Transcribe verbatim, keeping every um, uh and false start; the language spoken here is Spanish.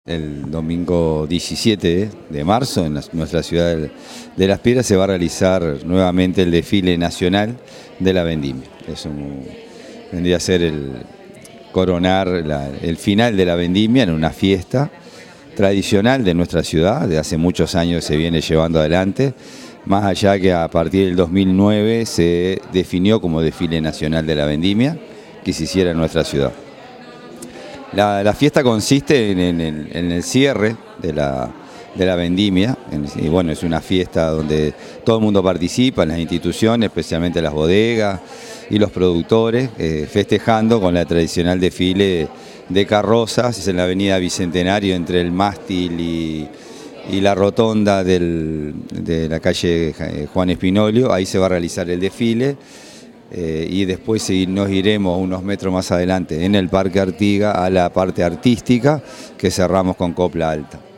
El domingo diecisiete de marzo en la, nuestra ciudad de Las Piedras se va a realizar nuevamente el desfile nacional de la vendimia. Es un, vendría a ser el coronar la, el final de la vendimia en una fiesta tradicional de nuestra ciudad, de hace muchos años se viene llevando adelante, más allá que a partir del dos mil nueve se definió como desfile nacional de la vendimia que se hiciera en nuestra ciudad. La, la fiesta consiste en, en, el, en el cierre de la, de la vendimia, en, y bueno, es una fiesta donde todo el mundo participa, las instituciones, especialmente las bodegas y los productores, eh, festejando con la tradicional desfile de carrozas, es en la avenida Bicentenario entre el mástil y, y la rotonda del, de la calle Juan Espinolio. Ahí se va a realizar el desfile. Eh, y después nos iremos unos metros más adelante en el Parque Artigas a la parte artística que cerramos con copla alta.